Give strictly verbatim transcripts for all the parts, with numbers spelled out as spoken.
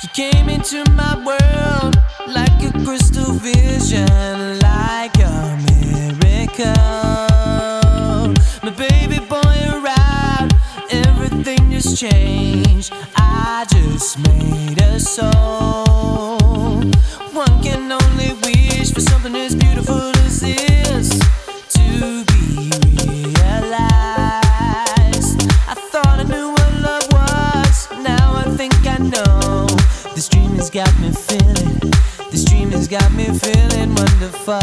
You came into my world like a crystal vision, like a miracle. My baby boy arrived, everything just changed. I just made a soul. One can only wish for something as beautiful as this to be realized. I thought I knew what love was, now I think I know. This dream has got me feeling, this dream has got me feeling wonderful.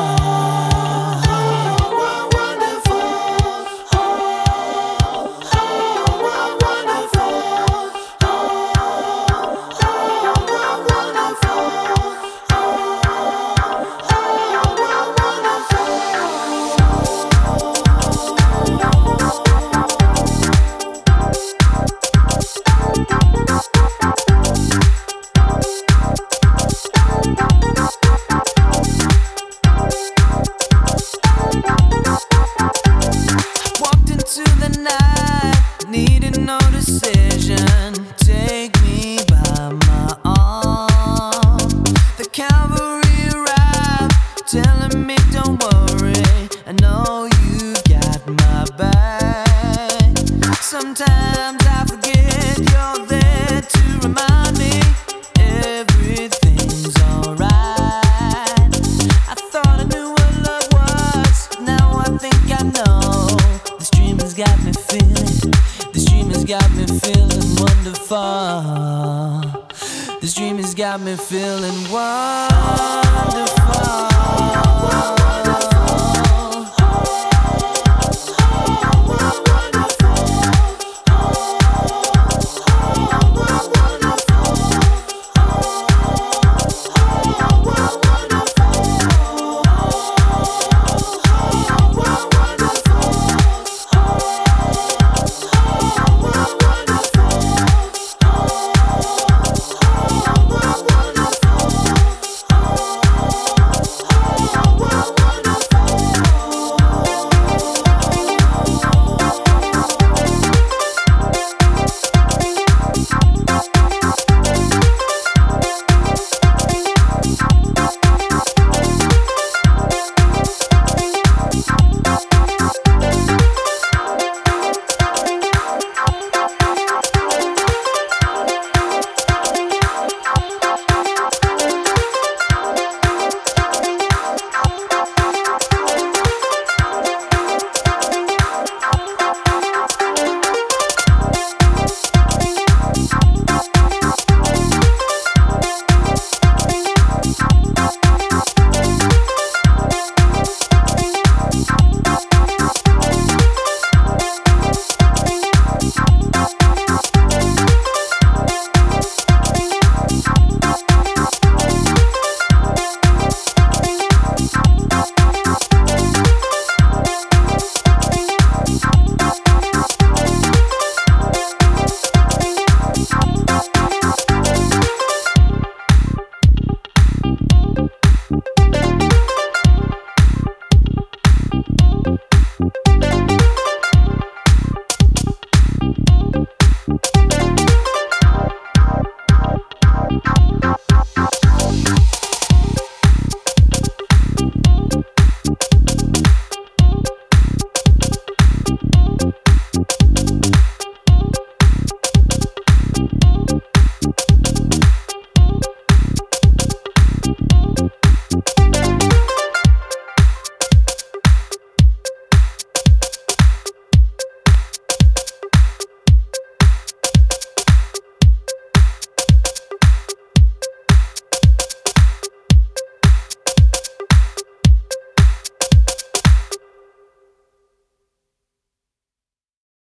Needed no decision, take me by my arm. The cavalry arrived, telling me don't worry, I know you've got my back. Sometimes I forget you're there to remind me everything's alright. I thought I knew what love was, now I think I know. This dream has got me feeling, this dream has got me feeling wonderful. This dream has got me feeling wonderful.